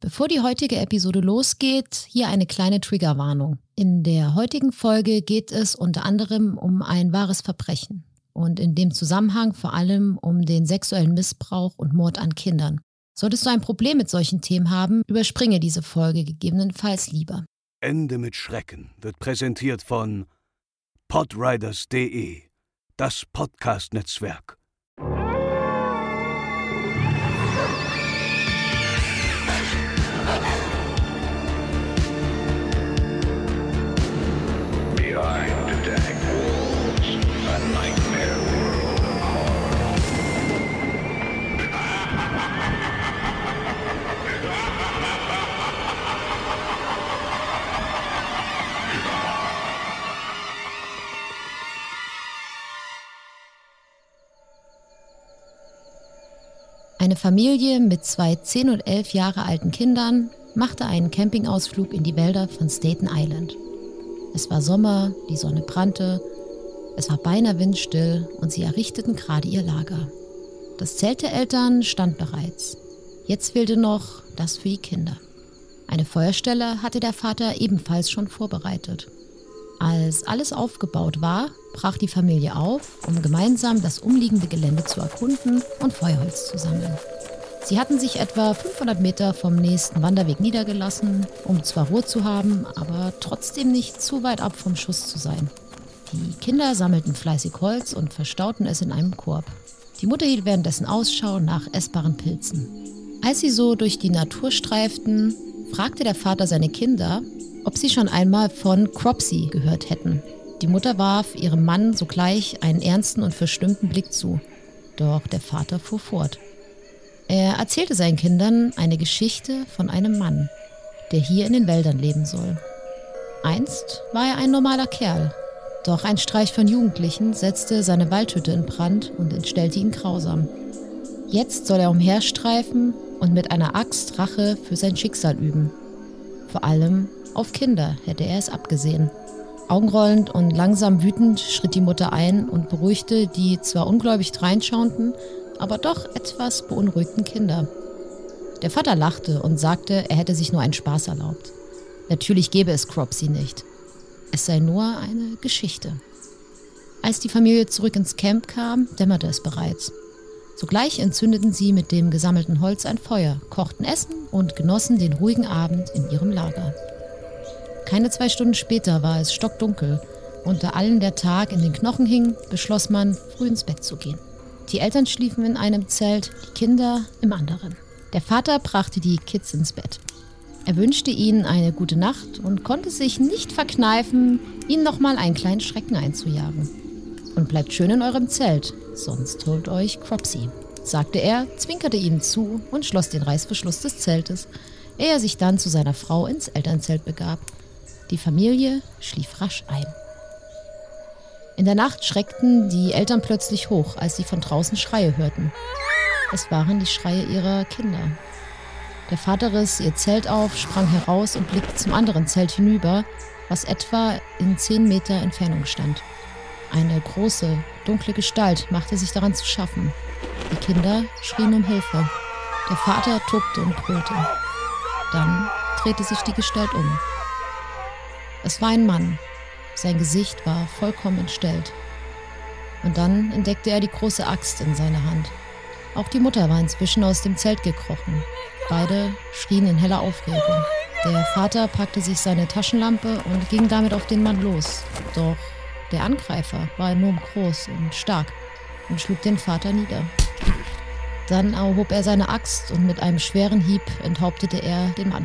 Bevor die heutige Episode losgeht, hier eine kleine Triggerwarnung. In der heutigen Folge geht es unter anderem um ein wahres Verbrechen und in dem Zusammenhang vor allem um den sexuellen Missbrauch und Mord an Kindern. Solltest du ein Problem mit solchen Themen haben, überspringe diese Folge gegebenenfalls lieber. Ende mit Schrecken wird präsentiert von podriders.de, das Podcast-Netzwerk. Behind the dank walls, a nightmare world of horror. Eine Familie mit 2 10 und 11 Jahre alten Kindern machte einen Campingausflug in die Wälder von Staten Island. Es war Sommer, die Sonne brannte, es war beinahe windstill und sie errichteten gerade ihr Lager. Das Zelt der Eltern stand bereits. Jetzt fehlte noch das für die Kinder. Eine Feuerstelle hatte der Vater ebenfalls schon vorbereitet. Als alles aufgebaut war, brach die Familie auf, um gemeinsam das umliegende Gelände zu erkunden und Feuerholz zu sammeln. Sie hatten sich etwa 500 Meter vom nächsten Wanderweg niedergelassen, um zwar Ruhe zu haben, aber trotzdem nicht zu weit ab vom Schuss zu sein. Die Kinder sammelten fleißig Holz und verstauten es in einem Korb. Die Mutter hielt währenddessen Ausschau nach essbaren Pilzen. Als sie so durch die Natur streiften, fragte der Vater seine Kinder, ob sie schon einmal von Cropsey gehört hätten. Die Mutter warf ihrem Mann sogleich einen ernsten und verstimmten Blick zu. Doch der Vater fuhr fort. Er erzählte seinen Kindern eine Geschichte von einem Mann, der hier in den Wäldern leben soll. Einst war er ein normaler Kerl, doch ein Streich von Jugendlichen setzte seine Waldhütte in Brand und entstellte ihn grausam. Jetzt soll er umherstreifen und mit einer Axt Rache für sein Schicksal üben. Vor allem auf Kinder hätte er es abgesehen. Augenrollend und langsam wütend schritt die Mutter ein und beruhigte die zwar ungläubig dreinschauenden, aber doch etwas beunruhigten Kinder. Der Vater lachte und sagte, er hätte sich nur einen Spaß erlaubt. Natürlich gäbe es Cropsey nicht. Es sei nur eine Geschichte. Als die Familie zurück ins Camp kam, dämmerte es bereits. Sogleich entzündeten sie mit dem gesammelten Holz ein Feuer, kochten Essen und genossen den ruhigen Abend in ihrem Lager. Keine 2 Stunden später war es stockdunkel und da allen der Tag in den Knochen hing, beschloss man, früh ins Bett zu gehen. Die Eltern schliefen in einem Zelt, die Kinder im anderen. Der Vater brachte die Kids ins Bett. Er wünschte ihnen eine gute Nacht und konnte sich nicht verkneifen, ihnen nochmal einen kleinen Schrecken einzujagen. Und bleibt schön in eurem Zelt, sonst holt euch Cropsey, sagte er, zwinkerte ihnen zu und schloss den Reißverschluss des Zeltes, ehe er sich dann zu seiner Frau ins Elternzelt begab. Die Familie schlief rasch ein. In der Nacht schreckten die Eltern plötzlich hoch, als sie von draußen Schreie hörten. Es waren die Schreie ihrer Kinder. Der Vater riss ihr Zelt auf, sprang heraus und blickte zum anderen Zelt hinüber, was etwa in 10 Meter Entfernung stand. Eine große, dunkle Gestalt machte sich daran zu schaffen. Die Kinder schrien um Hilfe. Der Vater tobte und brüllte. Dann drehte sich die Gestalt um. Es war ein Mann. Sein Gesicht war vollkommen entstellt. Und dann entdeckte er die große Axt in seiner Hand. Auch die Mutter war inzwischen aus dem Zelt gekrochen. Beide schrien in heller Aufregung. Der Vater packte sich seine Taschenlampe und ging damit auf den Mann los. Doch der Angreifer war enorm groß und stark und schlug den Vater nieder. Dann erhob er seine Axt und mit einem schweren Hieb enthauptete er den Mann.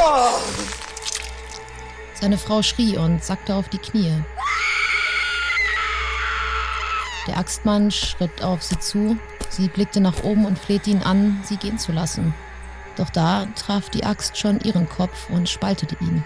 Seine Frau schrie und sackte auf die Knie. Der Axtmann schritt auf sie zu. Sie blickte nach oben und flehte ihn an, sie gehen zu lassen. Doch da traf die Axt schon ihren Kopf und spaltete ihn.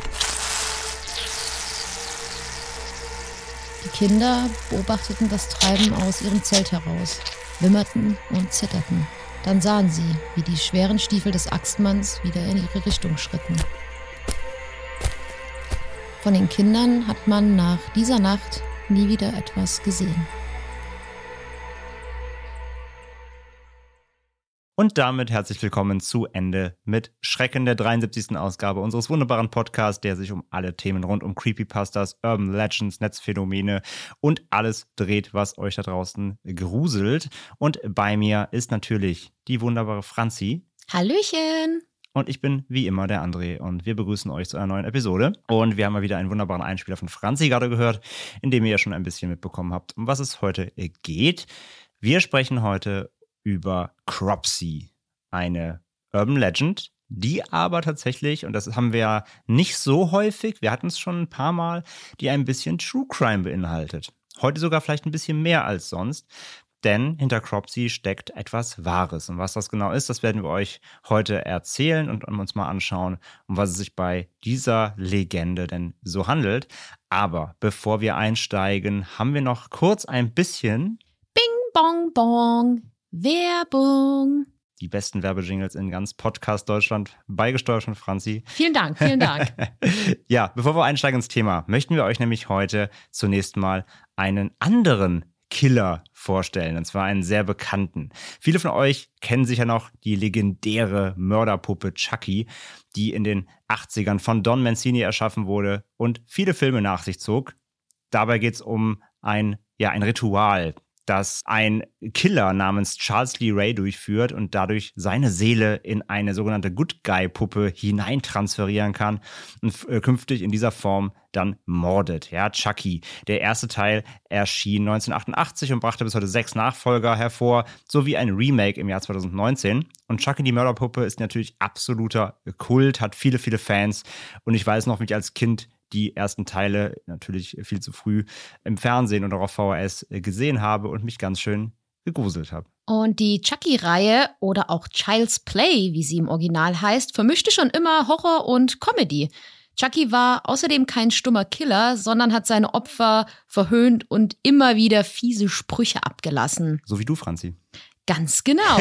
Die Kinder beobachteten das Treiben aus ihrem Zelt heraus, wimmerten und zitterten. Dann sahen sie, wie die schweren Stiefel des Axtmanns wieder in ihre Richtung schritten. Von den Kindern hat man nach dieser Nacht nie wieder etwas gesehen. Und damit herzlich willkommen zu Ende mit Schrecken, der 73. Ausgabe unseres wunderbaren Podcasts, der sich um alle Themen rund um Creepypastas, Urban Legends, Netzphänomene und alles dreht, was euch da draußen gruselt. Und bei mir ist natürlich die wunderbare Franzi. Hallöchen! Und ich bin wie immer der André und wir begrüßen euch zu einer neuen Episode. Und wir haben mal wieder einen wunderbaren Einspieler von Franzi gerade gehört, in dem ihr ja schon ein bisschen mitbekommen habt, um was es heute geht. Wir sprechen heute über Cropsey, eine Urban Legend, die aber tatsächlich, und das haben wir nicht so häufig, wir hatten es schon ein paar Mal, die ein bisschen True Crime beinhaltet. Heute sogar vielleicht ein bisschen mehr als sonst, denn hinter Cropsey steckt etwas Wahres. Und was das genau ist, das werden wir euch heute erzählen und uns mal anschauen, um was es sich bei dieser Legende denn so handelt. Aber bevor wir einsteigen, haben wir noch kurz ein bisschen Bing, bong, bong. Werbung. Die besten Werbejingles in ganz Podcast Deutschland, beigesteuert von Franzi. Vielen Dank, vielen Dank. Ja, bevor wir einsteigen ins Thema, möchten wir euch nämlich heute zunächst mal einen anderen Killer vorstellen, und zwar einen sehr bekannten. Viele von euch kennen sicher noch die legendäre Mörderpuppe Chucky, die in den 80ern von Don Mancini erschaffen wurde und viele Filme nach sich zog. Dabei geht es um ein Ritual, das ein Killer namens Charles Lee Ray durchführt und dadurch seine Seele in eine sogenannte Good-Guy-Puppe hineintransferieren kann und künftig in dieser Form dann mordet. Ja, Chucky. Der erste Teil erschien 1988 und brachte bis heute 6 Nachfolger hervor, sowie ein Remake im Jahr 2019. Und Chucky, die Mörderpuppe, ist natürlich absoluter Kult, hat viele, viele Fans. Und ich weiß noch, wie ich als Kind die ersten Teile natürlich viel zu früh im Fernsehen oder auf VHS gesehen habe und mich ganz schön gegruselt habe. Und die Chucky-Reihe oder auch Child's Play, wie sie im Original heißt, vermischte schon immer Horror und Comedy. Chucky war außerdem kein stummer Killer, sondern hat seine Opfer verhöhnt und immer wieder fiese Sprüche abgelassen. So wie du, Franzi. Ganz genau.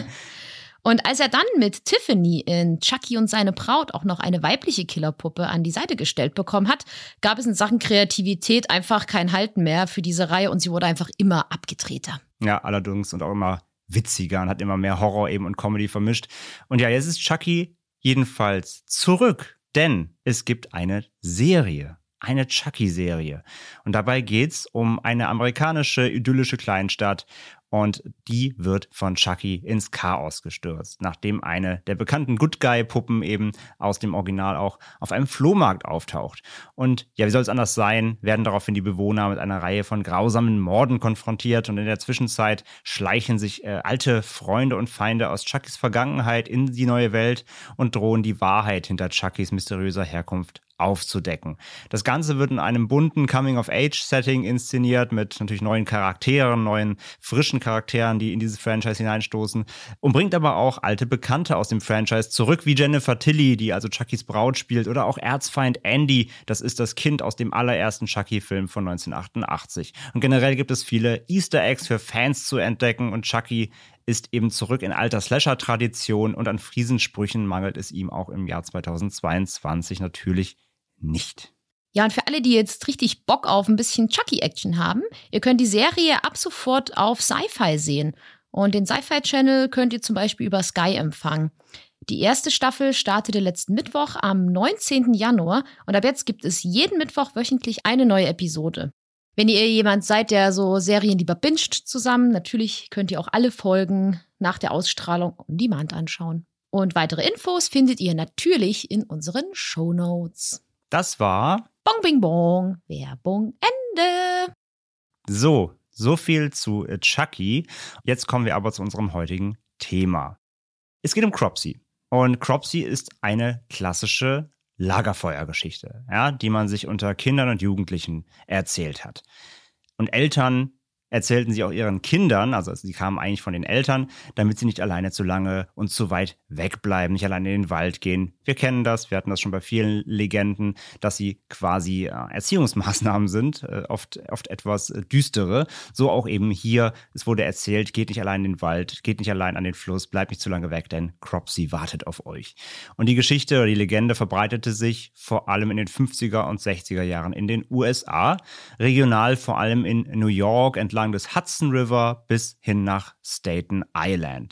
Und als er dann mit Tiffany in Chucky und seine Braut auch noch eine weibliche Killerpuppe an die Seite gestellt bekommen hat, gab es in Sachen Kreativität einfach kein Halten mehr für diese Reihe und sie wurde einfach immer abgedrehter. Ja, allerdings und auch immer witziger und hat immer mehr Horror eben und Comedy vermischt. Und ja, jetzt ist Chucky jedenfalls zurück, denn es gibt eine Serie. Eine Chucky-Serie. Und dabei geht's um eine amerikanische, idyllische Kleinstadt. Und die wird von Chucky ins Chaos gestürzt, nachdem eine der bekannten Good-Guy-Puppen eben aus dem Original auch auf einem Flohmarkt auftaucht. Und ja, wie soll es anders sein, werden daraufhin die Bewohner mit einer Reihe von grausamen Morden konfrontiert. Und in der Zwischenzeit schleichen sich alte Freunde und Feinde aus Chuckys Vergangenheit in die neue Welt und drohen die Wahrheit hinter Chuckys mysteriöser Herkunft aufzudecken. Das Ganze wird in einem bunten Coming-of-Age-Setting inszeniert mit natürlich neuen Charakteren, neuen frischen Charakteren, die in dieses Franchise hineinstoßen und bringt aber auch alte Bekannte aus dem Franchise zurück, wie Jennifer Tilly, die also Chuckys Braut spielt, oder auch Erzfeind Andy, das ist das Kind aus dem allerersten Chucky-Film von 1988. Und generell gibt es viele Easter Eggs für Fans zu entdecken und Chucky ist eben zurück in alter Slasher-Tradition und an Friesensprüchen mangelt es ihm auch im Jahr 2022 natürlich nicht. Ja, und für alle, die jetzt richtig Bock auf ein bisschen Chucky-Action haben, ihr könnt die Serie ab sofort auf Sci-Fi sehen. Und den Sci-Fi-Channel könnt ihr zum Beispiel über Sky empfangen. Die erste Staffel startete letzten Mittwoch am 19. Januar und ab jetzt gibt es jeden Mittwoch wöchentlich eine neue Episode. Wenn ihr jemand seid, der so Serien lieber binscht zusammen, natürlich könnt ihr auch alle Folgen nach der Ausstrahlung on Demand anschauen. Und weitere Infos findet ihr natürlich in unseren Shownotes. Das war Bong Bing Bong. Werbung Ende. So viel zu Chucky. Jetzt kommen wir aber zu unserem heutigen Thema. Es geht um Cropsey. Und Cropsey ist eine klassische Lagerfeuergeschichte, ja, die man sich unter Kindern und Jugendlichen erzählt hat. Und Eltern erzählten sie auch ihren Kindern, also sie kamen eigentlich von den Eltern, damit sie nicht alleine zu lange und zu weit wegbleiben, nicht alleine in den Wald gehen. Wir kennen das, wir hatten das schon bei vielen Legenden, dass sie quasi Erziehungsmaßnahmen sind, oft etwas düstere. So auch eben hier, es wurde erzählt, geht nicht allein in den Wald, geht nicht allein an den Fluss, bleibt nicht zu lange weg, denn Cropsey wartet auf euch. Und die Geschichte oder die Legende verbreitete sich vor allem in den 50er und 60er Jahren in den USA, regional vor allem in New York, entlang des Hudson River bis hin nach Staten Island.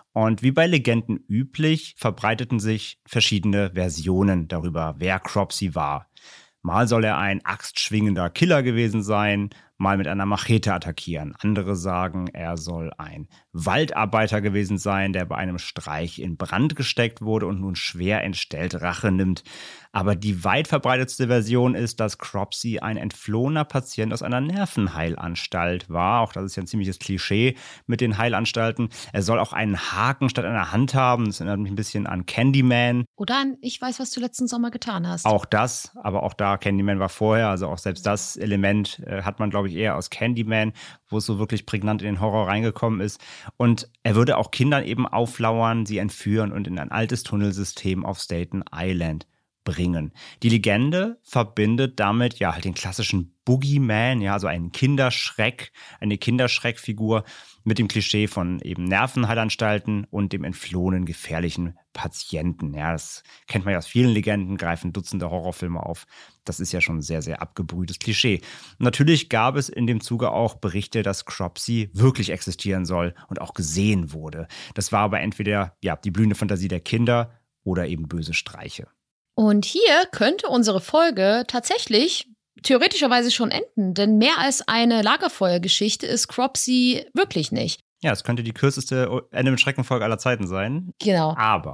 Und wie bei Legenden üblich, verbreiteten sich verschiedene Versionen darüber, wer Cropsey war. Mal soll er ein axtschwingender Killer gewesen sein, mal mit einer Machete attackieren. Andere sagen, er soll ein Waldarbeiter gewesen sein, der bei einem Streich in Brand gesteckt wurde und nun schwer entstellt Rache nimmt. Aber die weit verbreitetste Version ist, dass Cropsey ein entflohener Patient aus einer Nervenheilanstalt war. Auch das ist ja ein ziemliches Klischee mit den Heilanstalten. Er soll auch einen Haken statt einer Hand haben. Das erinnert mich ein bisschen an Candyman. Oder an Ich weiß, was du letzten Sommer getan hast. Auch das, aber auch da, Candyman war vorher. Also auch selbst das Element hat man, glaube ich, eher aus Candyman, wo es so wirklich prägnant in den Horror reingekommen ist. Und er würde auch Kindern eben auflauern, sie entführen und in ein altes Tunnelsystem auf Staten Island bringen. Die Legende verbindet damit ja halt den klassischen Boogeyman, ja, also einen Kinderschreck, eine Kinderschreckfigur mit dem Klischee von eben Nervenheilanstalten und dem entflohenen gefährlichen Patienten. Ja, das kennt man ja aus vielen Legenden, greifen Dutzende Horrorfilme auf. Das ist ja schon ein sehr, sehr abgebrühtes Klischee. Natürlich gab es in dem Zuge auch Berichte, dass Cropsey wirklich existieren soll und auch gesehen wurde. Das war aber entweder ja die blühende Fantasie der Kinder oder eben böse Streiche. Und hier könnte unsere Folge tatsächlich theoretischerweise schon enden, denn mehr als eine Lagerfeuergeschichte ist Cropsey wirklich nicht. Ja, es könnte die kürzeste Ende mit Schrecken-Folge aller Zeiten sein. Genau.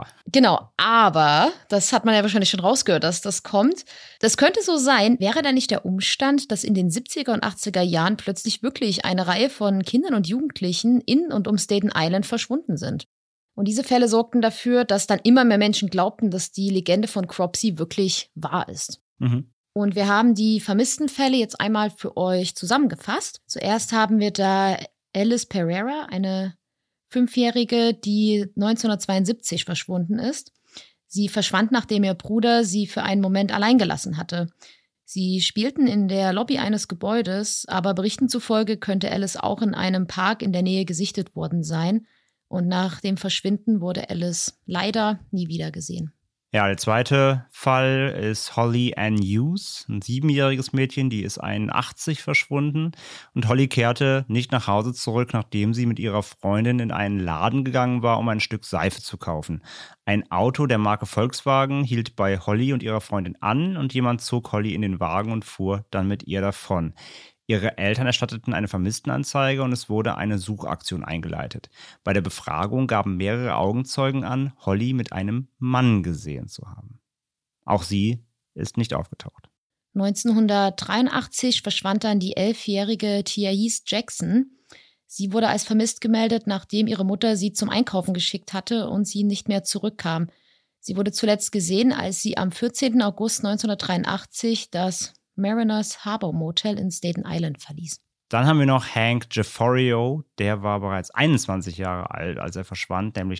Aber, das hat man ja wahrscheinlich schon rausgehört, dass das kommt. Das könnte so sein, wäre da nicht der Umstand, dass in den 70er und 80er Jahren plötzlich wirklich eine Reihe von Kindern und Jugendlichen in und um Staten Island verschwunden sind. Und diese Fälle sorgten dafür, dass dann immer mehr Menschen glaubten, dass die Legende von Cropsey wirklich wahr ist. Mhm. Und wir haben die vermissten Fälle jetzt einmal für euch zusammengefasst. Zuerst haben wir da Alice Pereira, eine 5-Jährige, die 1972 verschwunden ist. Sie verschwand, nachdem ihr Bruder sie für einen Moment allein gelassen hatte. Sie spielten in der Lobby eines Gebäudes, aber Berichten zufolge könnte Alice auch in einem Park in der Nähe gesichtet worden sein. Und nach dem Verschwinden wurde Alice leider nie wieder gesehen. Ja, der zweite Fall ist Holly Ann Hughes, ein 7-jähriges Mädchen, die ist 81 verschwunden. Und Holly kehrte nicht nach Hause zurück, nachdem sie mit ihrer Freundin in einen Laden gegangen war, um ein Stück Seife zu kaufen. Ein Auto der Marke Volkswagen hielt bei Holly und ihrer Freundin an und jemand zog Holly in den Wagen und fuhr dann mit ihr davon. Ihre Eltern erstatteten eine Vermisstenanzeige und es wurde eine Suchaktion eingeleitet. Bei der Befragung gaben mehrere Augenzeugen an, Holly mit einem Mann gesehen zu haben. Auch sie ist nicht aufgetaucht. 1983 verschwand dann die 11-jährige Thais Jackson. Sie wurde als vermisst gemeldet, nachdem ihre Mutter sie zum Einkaufen geschickt hatte und sie nicht mehr zurückkam. Sie wurde zuletzt gesehen, als sie am 14. August 1983 das Mariners Harbor Motel in Staten Island verließ. Dann haben wir noch Hank Jefforio, der war bereits 21 Jahre alt, als er verschwand, nämlich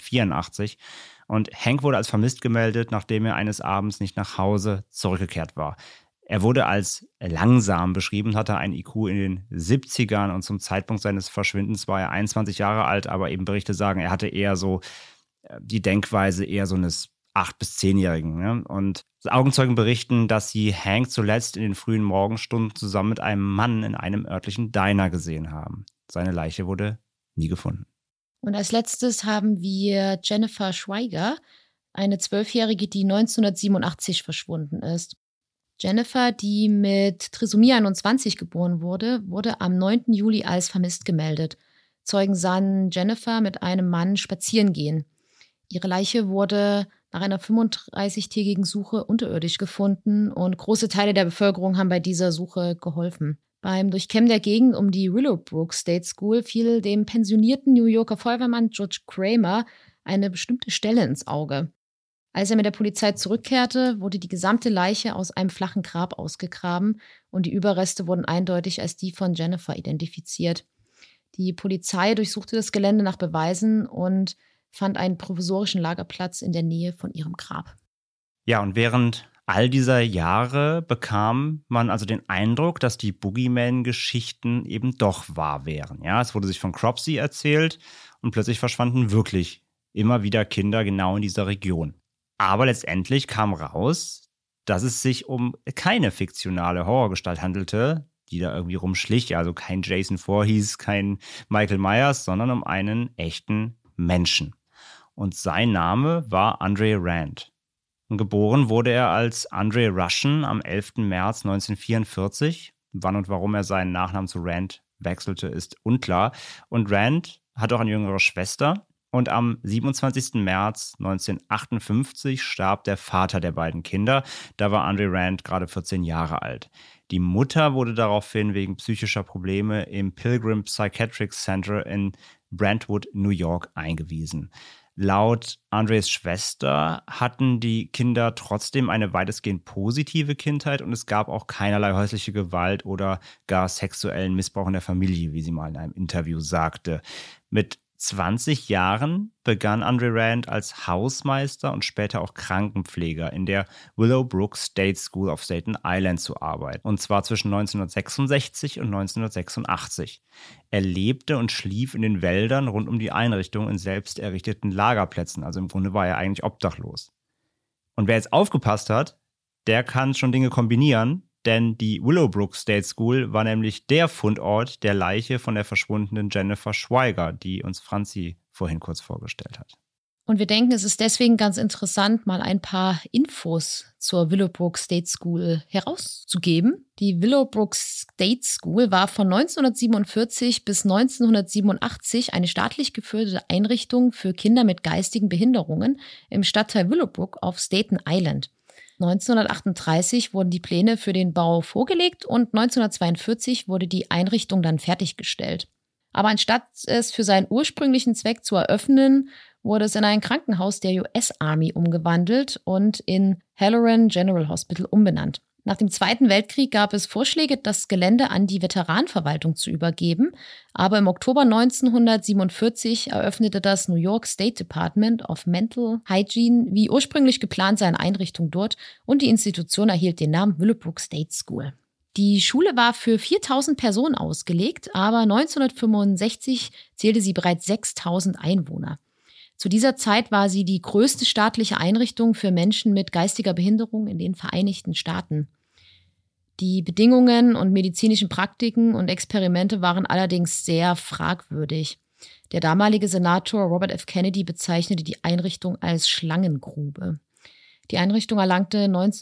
1984. Und Hank wurde als vermisst gemeldet, nachdem er eines Abends nicht nach Hause zurückgekehrt war. Er wurde als langsam beschrieben, hatte ein IQ in den 70ern und zum Zeitpunkt seines Verschwindens war er 21 Jahre alt, aber eben Berichte sagen, er hatte eher so die Denkweise eher so eines 8- bis 10-Jährigen. Ne? Und Augenzeugen berichten, dass sie Hank zuletzt in den frühen Morgenstunden zusammen mit einem Mann in einem örtlichen Diner gesehen haben. Seine Leiche wurde nie gefunden. Und als letztes haben wir Jennifer Schweiger, eine 12-Jährige, die 1987 verschwunden ist. Jennifer, die mit Trisomie 21 geboren wurde, wurde am 9. Juli als vermisst gemeldet. Zeugen sahen Jennifer mit einem Mann spazieren gehen. Ihre Leiche wurde nach einer 35-tägigen Suche unterirdisch gefunden und große Teile der Bevölkerung haben bei dieser Suche geholfen. Beim Durchkämmen der Gegend um die Willowbrook State School fiel dem pensionierten New Yorker Feuerwehrmann George Kramer eine bestimmte Stelle ins Auge. Als er mit der Polizei zurückkehrte, wurde die gesamte Leiche aus einem flachen Grab ausgegraben und die Überreste wurden eindeutig als die von Jennifer identifiziert. Die Polizei durchsuchte das Gelände nach Beweisen und fand einen provisorischen Lagerplatz in der Nähe von ihrem Grab. Ja, und während all dieser Jahre bekam man also den Eindruck, dass die Boogeyman-Geschichten eben doch wahr wären. Ja, es wurde sich von Cropsey erzählt und plötzlich verschwanden wirklich immer wieder Kinder genau in dieser Region. Aber letztendlich kam raus, dass es sich um keine fiktionale Horrorgestalt handelte, die da irgendwie rumschlich. Also kein Jason Voorhees, kein Michael Myers, sondern um einen echten Menschen. Und sein Name war Andre Rand. Und geboren wurde er als Andre Russian am 11. März 1944. Wann und warum er seinen Nachnamen zu Rand wechselte, ist unklar. Und Rand hat auch eine jüngere Schwester. Und am 27. März 1958 starb der Vater der beiden Kinder. Da war Andre Rand gerade 14 Jahre alt. Die Mutter wurde daraufhin wegen psychischer Probleme im Pilgrim Psychiatric Center in Brentwood, New York, eingewiesen. Laut Andres Schwester hatten die Kinder trotzdem eine weitestgehend positive Kindheit und es gab auch keinerlei häusliche Gewalt oder gar sexuellen Missbrauch in der Familie, wie sie mal in einem Interview sagte. Mit 20 Jahren begann Andre Rand als Hausmeister und später auch Krankenpfleger in der Willowbrook State School of Staten Island zu arbeiten. Und zwar zwischen 1966 und 1986. Er lebte und schlief in den Wäldern rund um die Einrichtung in selbst errichteten Lagerplätzen. Also im Grunde war er eigentlich obdachlos. Und wer jetzt aufgepasst hat, der kann schon Dinge kombinieren. Denn die Willowbrook State School war nämlich der Fundort der Leiche von der verschwundenen Jennifer Schweiger, die uns Franzi vorhin kurz vorgestellt hat. Und wir denken, es ist deswegen ganz interessant, mal ein paar Infos zur Willowbrook State School herauszugeben. Die Willowbrook State School war von 1947 bis 1987 eine staatlich geführte Einrichtung für Kinder mit geistigen Behinderungen im Stadtteil Willowbrook auf Staten Island. 1938 wurden die Pläne für den Bau vorgelegt und 1942 wurde die Einrichtung dann fertiggestellt. Aber anstatt es für seinen ursprünglichen Zweck zu eröffnen, wurde es in ein Krankenhaus der US Army umgewandelt und in Halloran General Hospital umbenannt. Nach dem Zweiten Weltkrieg gab es Vorschläge, das Gelände an die Veteranenverwaltung zu übergeben, aber im Oktober 1947 eröffnete das New York State Department of Mental Hygiene wie ursprünglich geplant seine Einrichtung dort und die Institution erhielt den Namen Willowbrook State School. Die Schule war für 4.000 Personen ausgelegt, aber 1965 zählte sie bereits 6.000 Einwohner. Zu dieser Zeit war sie die größte staatliche Einrichtung für Menschen mit geistiger Behinderung in den Vereinigten Staaten. Die Bedingungen und medizinischen Praktiken und Experimente waren allerdings sehr fragwürdig. Der damalige Senator Robert F. Kennedy bezeichnete die Einrichtung als Schlangengrube. Die Einrichtung erlangte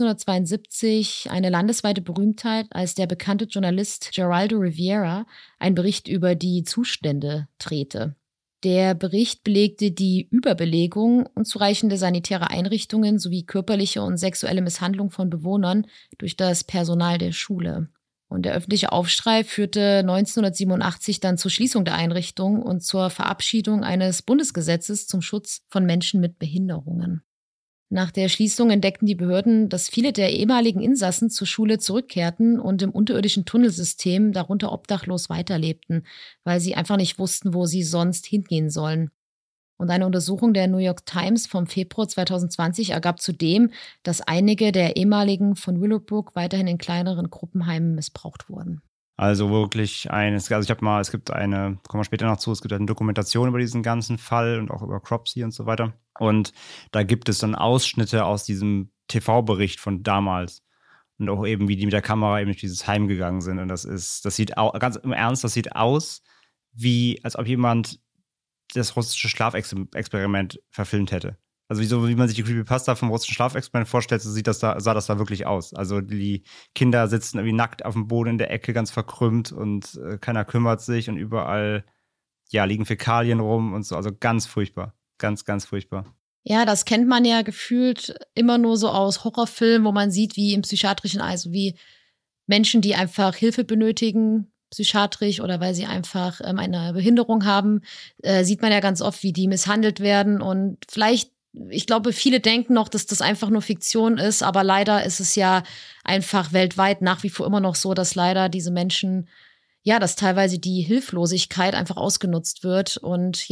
1972 eine landesweite Berühmtheit, als der bekannte Journalist Geraldo Rivera einen Bericht über die Zustände drehte. Der Bericht belegte die Überbelegung, unzureichende sanitäre Einrichtungen sowie körperliche und sexuelle Misshandlung von Bewohnern durch das Personal der Schule. Und der öffentliche Aufschrei führte 1987 dann zur Schließung der Einrichtung und zur Verabschiedung eines Bundesgesetzes zum Schutz von Menschen mit Behinderungen. Nach der Schließung entdeckten die Behörden, dass viele der ehemaligen Insassen zur Schule zurückkehrten und im unterirdischen Tunnelsystem, darunter obdachlos, weiterlebten, weil sie einfach nicht wussten, wo sie sonst hingehen sollen. Und eine Untersuchung der New York Times vom Februar 2020 ergab zudem, dass einige der ehemaligen von Willowbrook weiterhin in kleineren Gruppenheimen missbraucht wurden. Also wirklich es gibt eine, kommen wir später noch zu, es gibt eine Dokumentation über diesen ganzen Fall und auch über Cropsey und so weiter. Und da gibt es dann Ausschnitte aus diesem TV-Bericht von damals. Und auch eben, wie die mit der Kamera eben durch dieses Heim gegangen sind. Und das sieht ganz im Ernst, das sieht aus, wie, als ob jemand das russische Schlafexperiment verfilmt hätte. Also wie man sich die Creepypasta vom russischen Schlafexperiment vorstellt, so sah das da wirklich aus. Also die Kinder sitzen irgendwie nackt auf dem Boden in der Ecke, ganz verkrümmt und keiner kümmert sich und überall liegen Fäkalien rum und so. Also ganz furchtbar. Ganz, ganz furchtbar. Ja, das kennt man ja gefühlt immer nur so aus Horrorfilmen, wo man sieht, wie im psychiatrischen, also wie Menschen, die einfach Hilfe benötigen, psychiatrisch oder weil sie einfach eine Behinderung haben, sieht man ja ganz oft, wie die misshandelt werden. Und vielleicht, ich glaube, viele denken noch, dass das einfach nur Fiktion ist, aber leider ist es ja einfach weltweit nach wie vor immer noch so, dass leider diese Menschen, dass teilweise die Hilflosigkeit einfach ausgenutzt wird und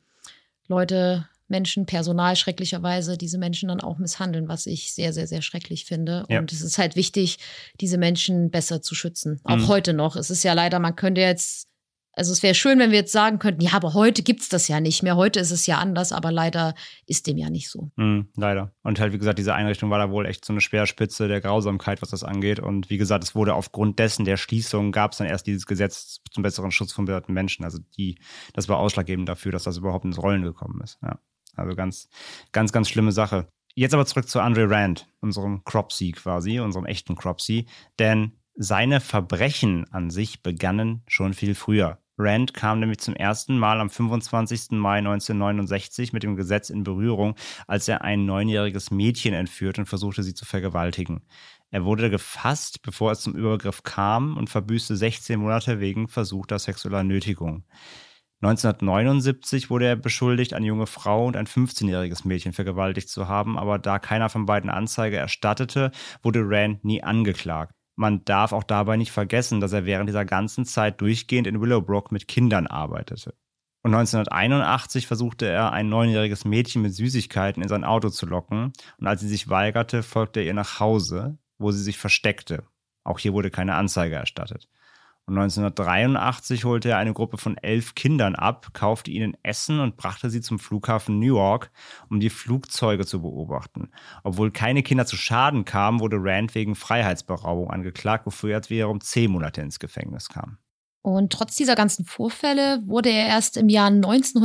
Menschen, Personal schrecklicherweise diese Menschen dann auch misshandeln, was ich sehr, sehr, sehr schrecklich finde. Ja. Und es ist halt wichtig, diese Menschen besser zu schützen. Auch heute noch. Es ist ja leider, man könnte jetzt Also es wäre schön, wenn wir jetzt sagen könnten, ja, aber heute gibt's das ja nicht mehr. Heute ist es ja anders, aber leider ist dem ja nicht so. Leider. Und halt, wie gesagt, diese Einrichtung war da wohl echt so eine Speerspitze der Grausamkeit, was das angeht. Und wie gesagt, es wurde aufgrund dessen der Schließung, gab es dann erst dieses Gesetz zum besseren Schutz von behinderten Menschen. Also das war ausschlaggebend dafür, dass das überhaupt ins Rollen gekommen ist. Ja. Also ganz, ganz, ganz schlimme Sache. Jetzt aber zurück zu Andre Rand, unserem Cropsey quasi, unserem echten Cropsey. Denn seine Verbrechen an sich begannen schon viel früher. Rand kam nämlich zum ersten Mal am 25. Mai 1969 mit dem Gesetz in Berührung, als er ein 9-jähriges Mädchen entführte und versuchte, sie zu vergewaltigen. Er wurde gefasst, bevor es zum Übergriff kam, und verbüßte 16 Monate wegen versuchter sexueller Nötigung. 1979 wurde er beschuldigt, eine junge Frau und ein 15-jähriges Mädchen vergewaltigt zu haben, aber da keiner von beiden Anzeige erstattete, wurde Rand nie angeklagt. Man darf auch dabei nicht vergessen, dass er während dieser ganzen Zeit durchgehend in Willowbrook mit Kindern arbeitete. Und 1981 versuchte er, ein 9-jähriges Mädchen mit Süßigkeiten in sein Auto zu locken. Und als sie sich weigerte, folgte er ihr nach Hause, wo sie sich versteckte. Auch hier wurde keine Anzeige erstattet. Und 1983 holte er eine Gruppe von 11 Kindern ab, kaufte ihnen Essen und brachte sie zum Flughafen Newark, um die Flugzeuge zu beobachten. Obwohl keine Kinder zu Schaden kamen, wurde Rand wegen Freiheitsberaubung angeklagt, wofür er wiederum 10 Monate ins Gefängnis kam. Und trotz dieser ganzen Vorfälle wurde er erst im Jahr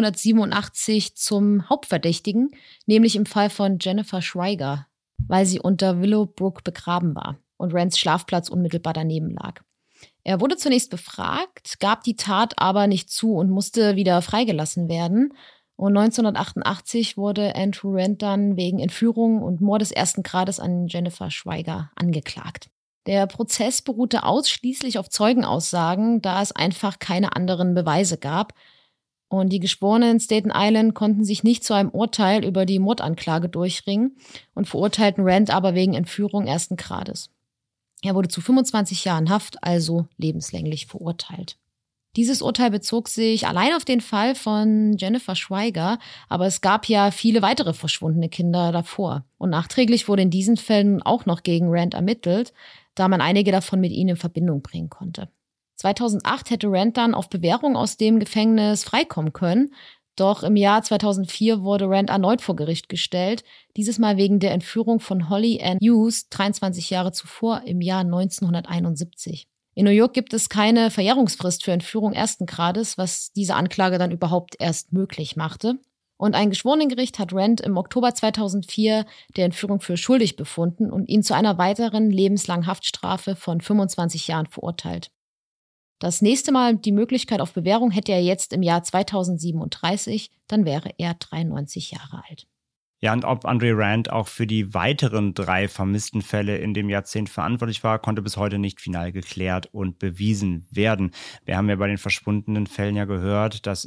1987 zum Hauptverdächtigen, nämlich im Fall von Jennifer Schweiger, weil sie unter Willowbrook begraben war und Rands Schlafplatz unmittelbar daneben lag. Er wurde zunächst befragt, gab die Tat aber nicht zu und musste wieder freigelassen werden. Und 1988 wurde Andrew Rand dann wegen Entführung und Mordes ersten Grades an Jennifer Schweiger angeklagt. Der Prozess beruhte ausschließlich auf Zeugenaussagen, da es einfach keine anderen Beweise gab. Und die Geschworenen in Staten Island konnten sich nicht zu einem Urteil über die Mordanklage durchringen und verurteilten Rand aber wegen Entführung ersten Grades. Er wurde zu 25 Jahren Haft, also lebenslänglich verurteilt. Dieses Urteil bezog sich allein auf den Fall von Jennifer Schweiger, aber es gab ja viele weitere verschwundene Kinder davor. Und nachträglich wurde in diesen Fällen auch noch gegen Rand ermittelt, da man einige davon mit ihnen in Verbindung bringen konnte. 2008 hätte Rand dann auf Bewährung aus dem Gefängnis freikommen können, doch im Jahr 2004 wurde Rand erneut vor Gericht gestellt, dieses Mal wegen der Entführung von Holly Ann Hughes, 23 Jahre zuvor, im Jahr 1971. In New York gibt es keine Verjährungsfrist für Entführung ersten Grades, was diese Anklage dann überhaupt erst möglich machte. Und ein Geschworenengericht hat Rand im Oktober 2004 der Entführung für schuldig befunden und ihn zu einer weiteren lebenslangen Haftstrafe von 25 Jahren verurteilt. Das nächste Mal die Möglichkeit auf Bewährung hätte er jetzt im Jahr 2037, dann wäre er 93 Jahre alt. Ja, und ob Andre Rand auch für die weiteren 3 vermissten Fälle in dem Jahrzehnt verantwortlich war, konnte bis heute nicht final geklärt und bewiesen werden. Wir haben ja bei den verschwundenen Fällen ja gehört, dass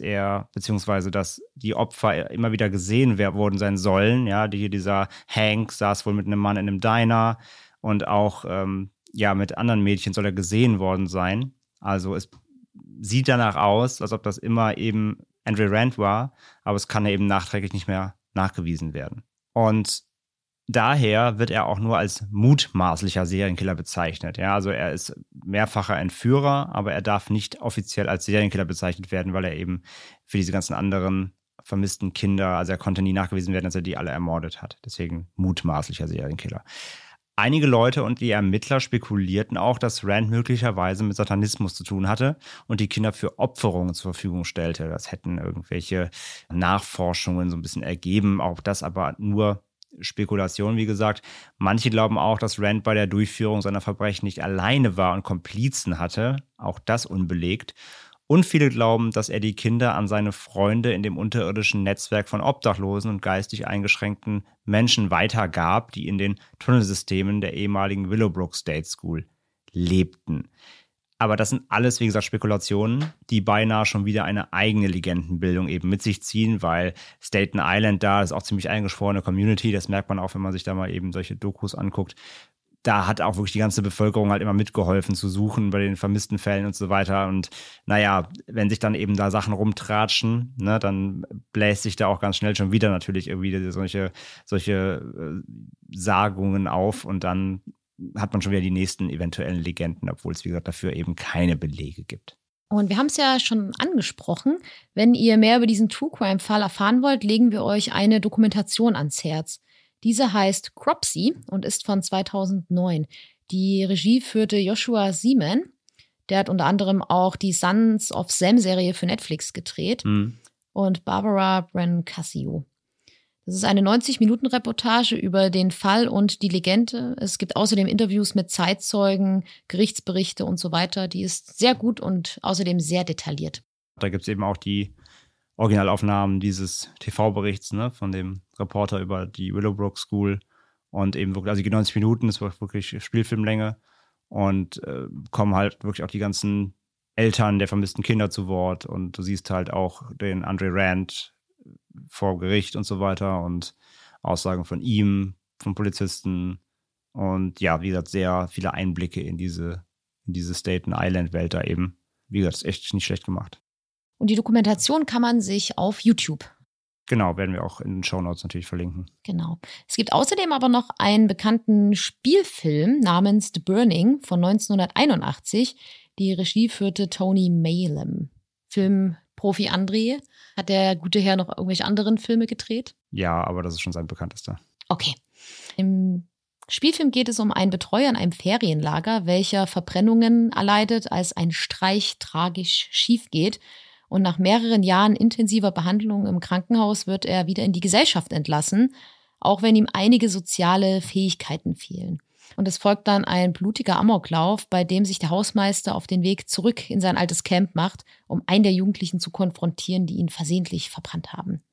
dass die Opfer immer wieder gesehen worden sein sollen. Ja, dieser Hank saß wohl mit einem Mann in einem Diner und auch mit anderen Mädchen soll er gesehen worden sein. Also es sieht danach aus, als ob das immer eben Andre Rand war, aber es kann ja eben nachträglich nicht mehr nachgewiesen werden. Und daher wird er auch nur als mutmaßlicher Serienkiller bezeichnet. Ja, also er ist mehrfacher Entführer, aber er darf nicht offiziell als Serienkiller bezeichnet werden, weil er eben für diese ganzen anderen vermissten Kinder, also er konnte nie nachgewiesen werden, dass er die alle ermordet hat. Deswegen mutmaßlicher Serienkiller. Einige Leute und die Ermittler spekulierten auch, dass Rand möglicherweise mit Satanismus zu tun hatte und die Kinder für Opferungen zur Verfügung stellte. Das hätten irgendwelche Nachforschungen so ein bisschen ergeben. Auch das aber nur Spekulation, wie gesagt. Manche glauben auch, dass Rand bei der Durchführung seiner Verbrechen nicht alleine war und Komplizen hatte. Auch das unbelegt. Und viele glauben, dass er die Kinder an seine Freunde in dem unterirdischen Netzwerk von Obdachlosen und geistig eingeschränkten Menschen weitergab, die in den Tunnelsystemen der ehemaligen Willowbrook State School lebten. Aber das sind alles, wie gesagt, Spekulationen, die beinahe schon wieder eine eigene Legendenbildung eben mit sich ziehen, weil Staten Island da ist auch ziemlich eingeschworene Community. Das merkt man auch, wenn man sich da mal eben solche Dokus anguckt. Da hat auch wirklich die ganze Bevölkerung halt immer mitgeholfen zu suchen bei den vermissten Fällen und so weiter. Und naja, wenn sich dann eben da Sachen rumtratschen, ne, dann bläst sich da auch ganz schnell schon wieder natürlich irgendwie solche Sagungen auf und dann hat man schon wieder die nächsten eventuellen Legenden, obwohl es, wie gesagt, dafür eben keine Belege gibt. Und wir haben es ja schon angesprochen. Wenn ihr mehr über diesen True-Crime-Fall erfahren wollt, legen wir euch eine Dokumentation ans Herz. Diese heißt Cropsey und ist von 2009. Die Regie führte Joshua Seaman. Der hat unter anderem auch die Sons of Sam-Serie für Netflix gedreht. Und Barbara Brancaccio. Das ist eine 90-Minuten-Reportage über den Fall und die Legende. Es gibt außerdem Interviews mit Zeitzeugen, Gerichtsberichte und so weiter. Die ist sehr gut und außerdem sehr detailliert. Da gibt es eben auch die Originalaufnahmen dieses TV-Berichts, ne, von dem Reporter über die Willowbrook School. Und eben wirklich, also die 90 Minuten, das war wirklich Spielfilmlänge. Und kommen halt wirklich auch die ganzen Eltern der vermissten Kinder zu Wort. Und du siehst halt auch den Andre Rand vor Gericht und so weiter und Aussagen von ihm, von Polizisten und ja, wie gesagt, sehr viele Einblicke in diese Staten Island-Welt da eben. Wie gesagt, ist echt nicht schlecht gemacht. Und die Dokumentation kann man sich auf YouTube. Genau, werden wir auch in den Shownotes natürlich verlinken. Genau. Es gibt außerdem aber noch einen bekannten Spielfilm namens The Burning von 1981. Die Regie führte Tony Maylam. Filmprofi André. Hat der gute Herr noch irgendwelche anderen Filme gedreht? Ja, aber das ist schon sein bekanntester. Okay. Im Spielfilm geht es um einen Betreuer in einem Ferienlager, welcher Verbrennungen erleidet, als ein Streich tragisch schief geht. Und nach mehreren Jahren intensiver Behandlung im Krankenhaus wird er wieder in die Gesellschaft entlassen, auch wenn ihm einige soziale Fähigkeiten fehlen. Und es folgt dann ein blutiger Amoklauf, bei dem sich der Hausmeister auf den Weg zurück in sein altes Camp macht, um einen der Jugendlichen zu konfrontieren, die ihn versehentlich verbrannt haben.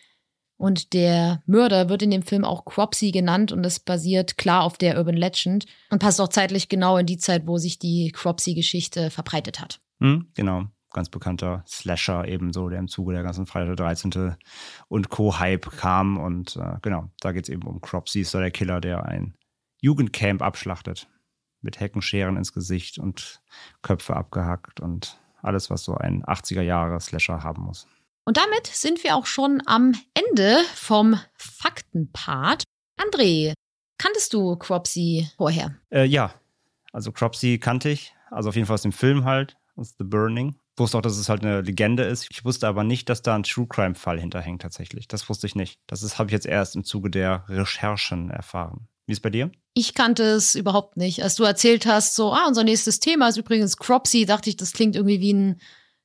Und der Mörder wird in dem Film auch Cropsey genannt und es basiert klar auf der Urban Legend und passt auch zeitlich genau in die Zeit, wo sich die Cropsey-Geschichte verbreitet hat. Genau. Ganz bekannter Slasher ebenso, der im Zuge der ganzen Freitag der 13. und Co-Hype kam. Und genau, da geht es eben um Cropsey, ist da der Killer, der ein Jugendcamp abschlachtet. Mit Heckenscheren ins Gesicht und Köpfe abgehackt und alles, was so ein 80er-Jahre-Slasher haben muss. Und damit sind wir auch schon am Ende vom Faktenpart. André, kanntest du Cropsey vorher? Ja, also Cropsey kannte ich. Also auf jeden Fall aus dem Film halt, aus The Burning. Ich wusste auch, dass es halt eine Legende ist. Ich wusste aber nicht, dass da ein True-Crime-Fall hinterhängt tatsächlich. Das wusste ich nicht. Das habe ich jetzt erst im Zuge der Recherchen erfahren. Wie ist es bei dir? Ich kannte es überhaupt nicht. Als du erzählt hast, so, unser nächstes Thema ist übrigens Cropsey, dachte ich, das klingt irgendwie wie ein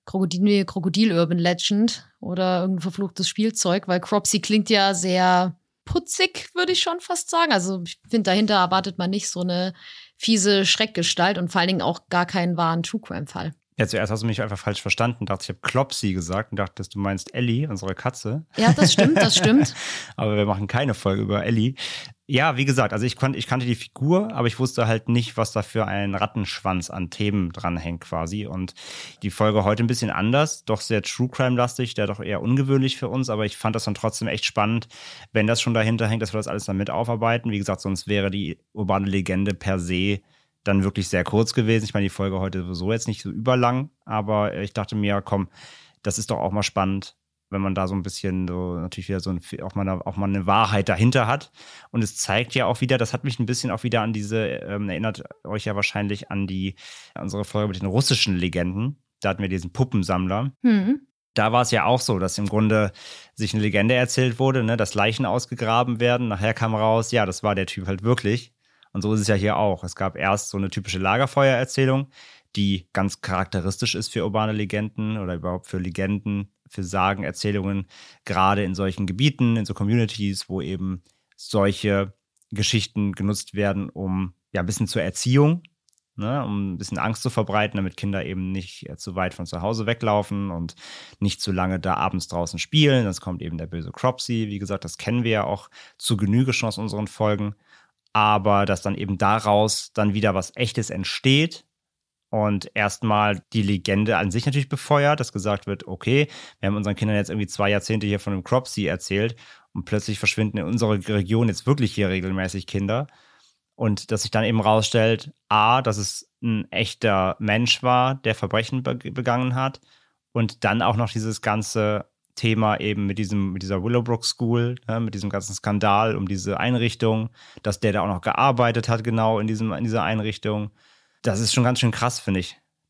Krokodil-Urban-Legend oder irgendein verfluchtes Spielzeug, weil Cropsey klingt ja sehr putzig, würde ich schon fast sagen. Also ich finde, dahinter erwartet man nicht so eine fiese Schreckgestalt und vor allen Dingen auch gar keinen wahren True-Crime-Fall. Ja, zuerst hast du mich einfach falsch verstanden. Dachte, ich habe Clopsy gesagt und dachte, dass du meinst Ellie, unsere Katze. Ja, das stimmt, das stimmt. Aber wir machen keine Folge über Ellie. Ja, wie gesagt, also ich kannte die Figur, aber ich wusste halt nicht, was da für ein Rattenschwanz an Themen dranhängt quasi. Und die Folge heute ein bisschen anders, doch sehr True-Crime-lastig, der doch eher ungewöhnlich für uns, aber ich fand das dann trotzdem echt spannend, wenn das schon dahinter hängt, dass wir das alles dann mit aufarbeiten. Wie gesagt, sonst wäre die urbane Legende per se dann wirklich sehr kurz gewesen. Ich meine, die Folge heute sowieso jetzt nicht so überlang, aber ich dachte mir, komm, das ist doch auch mal spannend, wenn man da so ein bisschen so natürlich wieder auch mal eine Wahrheit dahinter hat. Und es zeigt ja auch wieder, das hat mich ein bisschen auch wieder an diese, erinnert euch ja wahrscheinlich an unsere Folge mit den russischen Legenden. Da hatten wir diesen Puppensammler. Da war es ja auch so, dass im Grunde sich eine Legende erzählt wurde, ne, dass Leichen ausgegraben werden. Nachher kam raus, ja, das war der Typ halt wirklich. Und so ist es ja hier auch. Es gab erst so eine typische Lagerfeuererzählung, die ganz charakteristisch ist für urbane Legenden oder überhaupt für Legenden, für Sagenerzählungen, gerade in solchen Gebieten, in so Communities, wo eben solche Geschichten genutzt werden, um ja ein bisschen zur Erziehung, ne, um ein bisschen Angst zu verbreiten, damit Kinder eben nicht zu weit von zu Hause weglaufen und nicht zu lange da abends draußen spielen. Das kommt eben der böse Cropsey. Wie gesagt, das kennen wir ja auch zu Genüge schon aus unseren Folgen. Aber dass dann eben daraus dann wieder was Echtes entsteht und erstmal die Legende an sich natürlich befeuert, dass gesagt wird, okay, wir haben unseren Kindern jetzt irgendwie 2 Jahrzehnte hier von dem Cropsey erzählt und plötzlich verschwinden in unserer Region jetzt wirklich hier regelmäßig Kinder. Und dass sich dann eben rausstellt, dass es ein echter Mensch war, der Verbrechen begangen hat und dann auch noch dieses ganze Thema eben mit dieser Willowbrook School, ne, mit diesem ganzen Skandal um diese Einrichtung, dass der da auch noch gearbeitet hat, genau in dieser Einrichtung. Das ist schon ganz schön krass, finde ich.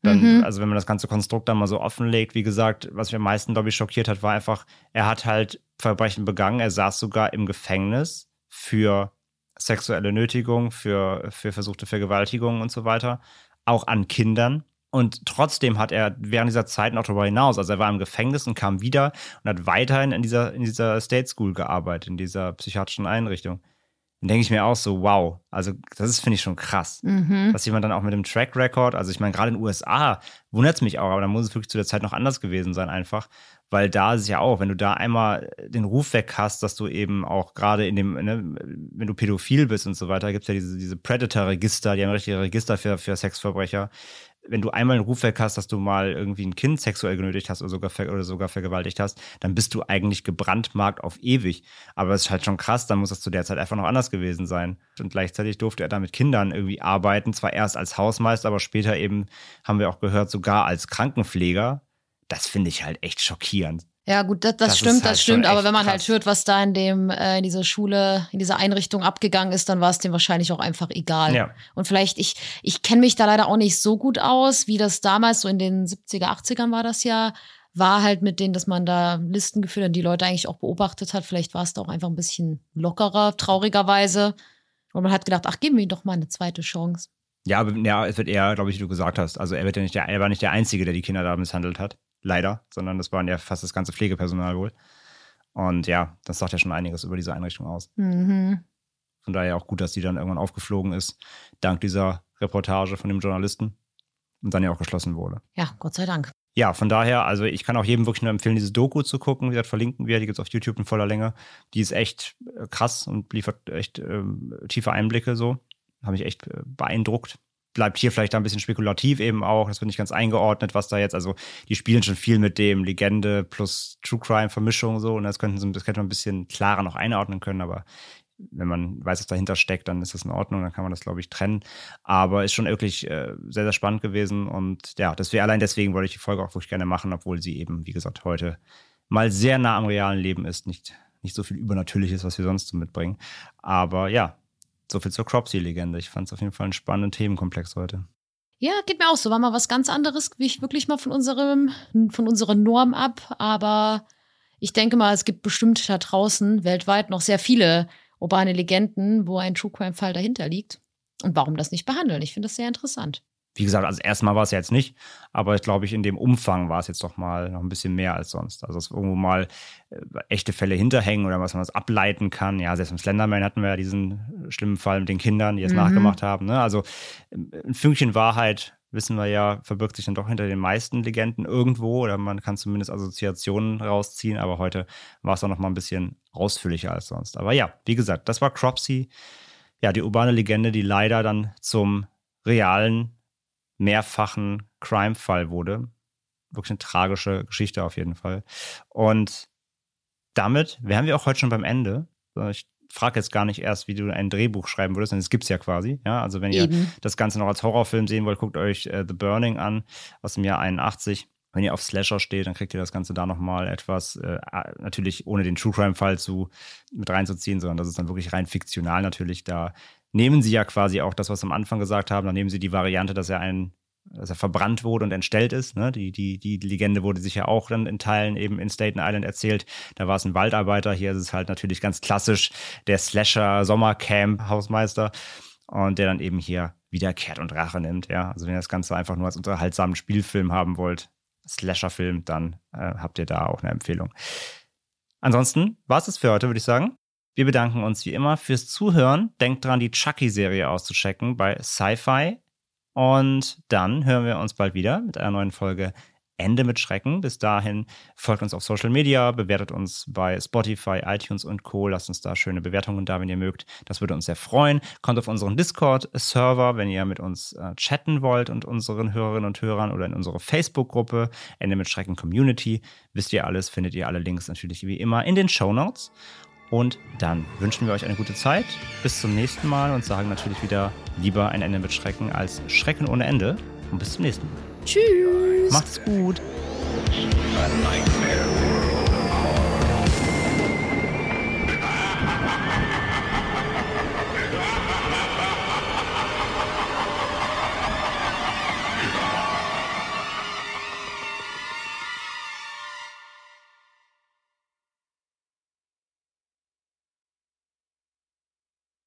Dann, also wenn man das ganze Konstrukt dann mal so offenlegt, wie gesagt, was mich am meisten, glaube ich, schockiert hat, war einfach, er hat halt Verbrechen begangen. Er saß sogar im Gefängnis für sexuelle Nötigung, für versuchte Vergewaltigung und so weiter, auch an Kindern. Und trotzdem hat er während dieser Zeit noch darüber hinaus, also er war im Gefängnis und kam wieder und hat weiterhin in dieser State School gearbeitet, in dieser psychiatrischen Einrichtung. Dann denke ich mir auch so, wow, also das ist, finde ich, schon krass. Dass jemand dann auch mit dem Track Record, also ich meine, gerade in den USA wundert es mich auch, aber da muss es wirklich zu der Zeit noch anders gewesen sein einfach, weil da ist es ja auch, wenn du da einmal den Ruf weg hast, dass du eben auch gerade in dem, ne, wenn du pädophil bist und so weiter, gibt es ja diese Predator-Register, die haben richtige Register für Sexverbrecher. Wenn du einmal einen Ruf weg hast, dass du mal irgendwie ein Kind sexuell genötigt hast oder sogar vergewaltigt hast, dann bist du eigentlich gebrandmarkt auf ewig. Aber es ist halt schon krass, dann muss das zu der Zeit einfach noch anders gewesen sein. Und gleichzeitig durfte er da mit Kindern irgendwie arbeiten, zwar erst als Hausmeister, aber später eben, haben wir auch gehört, sogar als Krankenpfleger. Das finde ich halt echt schockierend. Ja, gut, das stimmt, halt das stimmt. Aber wenn man krass. halt hört, was da in dieser Schule, in dieser Einrichtung abgegangen ist, dann war es dem wahrscheinlich auch einfach egal. Ja. Und vielleicht, ich kenne mich da leider auch nicht so gut aus, wie das damals, so in den 70er, 80ern war das ja, war halt mit denen, dass man da Listen geführt hat, die Leute eigentlich auch beobachtet hat. Vielleicht war es da auch einfach ein bisschen lockerer, traurigerweise. Und man hat gedacht, ach, geben wir ihm doch mal eine zweite Chance. Ja, aber ja, es wird eher, glaube ich, wie du gesagt hast. Also er war nicht der Einzige, der die Kinder da misshandelt hat. Leider, sondern das waren ja fast das ganze Pflegepersonal wohl. Und ja, das sagt ja schon einiges über diese Einrichtung aus. Von daher auch gut, dass die dann irgendwann aufgeflogen ist, dank dieser Reportage von dem Journalisten und dann ja auch geschlossen wurde. Ja, Gott sei Dank. Ja, von daher, also ich kann auch jedem wirklich nur empfehlen, diese Doku zu gucken. Wie gesagt, verlinken wir, die gibt es auf YouTube in voller Länge. Die ist echt krass und liefert echt tiefe Einblicke so. Habe mich echt beeindruckt. Bleibt hier vielleicht da ein bisschen spekulativ eben auch. Das wird nicht ganz eingeordnet, was da jetzt, also die spielen schon viel mit dem Legende plus True Crime Vermischung so und das könnte man ein bisschen klarer noch einordnen können, aber wenn man weiß, was dahinter steckt, dann ist das in Ordnung, dann kann man das, glaube ich, trennen. Aber ist schon wirklich sehr, sehr spannend gewesen und ja, allein deswegen wollte ich die Folge auch wirklich gerne machen, obwohl sie eben, wie gesagt, heute mal sehr nah am realen Leben ist, nicht so viel Übernatürliches, was wir sonst so mitbringen. Aber ja, so viel zur Cropsey-Legende. Ich fand es auf jeden Fall einen spannenden Themenkomplex heute. Ja, geht mir auch so. War mal was ganz anderes, wich wirklich mal von unserer Norm ab. Aber ich denke mal, es gibt bestimmt da draußen weltweit noch sehr viele urbane Legenden, wo ein True-Crime-Fall dahinter liegt. Und warum das nicht behandeln? Ich finde das sehr interessant. Wie gesagt, also erstmal war es ja jetzt nicht, aber ich glaube, in dem Umfang war es jetzt doch mal noch ein bisschen mehr als sonst. Also dass irgendwo mal echte Fälle hinterhängen oder was man das ableiten kann. Ja, selbst im Slenderman hatten wir ja diesen schlimmen Fall mit den Kindern, die es nachgemacht haben. Ne? Also ein Fünkchen Wahrheit, wissen wir ja, verbirgt sich dann doch hinter den meisten Legenden irgendwo oder man kann zumindest Assoziationen rausziehen, aber heute war es auch noch mal ein bisschen ausführlicher als sonst. Aber ja, wie gesagt, das war Cropsey, ja, die urbane Legende, die leider dann zum realen mehrfachen Crime-Fall wurde. Wirklich eine tragische Geschichte auf jeden Fall. Und damit wären wir auch heute schon beim Ende. Ich frage jetzt gar nicht erst, wie du ein Drehbuch schreiben würdest, denn es gibt es ja quasi. Ja? Also wenn ihr das Ganze noch als Horrorfilm sehen wollt, guckt euch The Burning an aus dem Jahr 81. Wenn ihr auf Slasher steht, dann kriegt ihr das Ganze da nochmal etwas, natürlich ohne den True-Crime-Fall mit reinzuziehen, sondern das ist dann wirklich rein fiktional natürlich. Da nehmen sie ja quasi auch das, was sie am Anfang gesagt haben, dann nehmen sie die Variante, dass er verbrannt wurde und entstellt ist. Ne? Die Legende wurde sich ja auch dann in Teilen eben in Staten Island erzählt. Da war es ein Waldarbeiter, hier ist es halt natürlich ganz klassisch der Slasher-Sommercamp-Hausmeister und der dann eben hier wiederkehrt und Rache nimmt. Ja? Also wenn ihr das Ganze einfach nur als unterhaltsamen Spielfilm haben wollt, Slasher-Film, dann habt ihr da auch eine Empfehlung. Ansonsten war es das für heute, würde ich sagen. Wir bedanken uns wie immer fürs Zuhören. Denkt dran, die Chucky-Serie auszuchecken bei Sci-Fi. Und dann hören wir uns bald wieder mit einer neuen Folge Ende mit Schrecken. Bis dahin folgt uns auf Social Media, bewertet uns bei Spotify, iTunes und Co. Lasst uns da schöne Bewertungen da, wenn ihr mögt. Das würde uns sehr freuen. Kommt auf unseren Discord-Server, wenn ihr mit uns chatten wollt und unseren Hörerinnen und Hörern oder in unsere Facebook-Gruppe Ende mit Schrecken Community. Wisst ihr alles, findet ihr alle Links natürlich wie immer in den Shownotes. Und dann wünschen wir euch eine gute Zeit. Bis zum nächsten Mal und sagen natürlich wieder lieber ein Ende mit Schrecken als Schrecken ohne Ende. Und bis zum nächsten Mal. Tschüss. Macht's gut. A nightmare.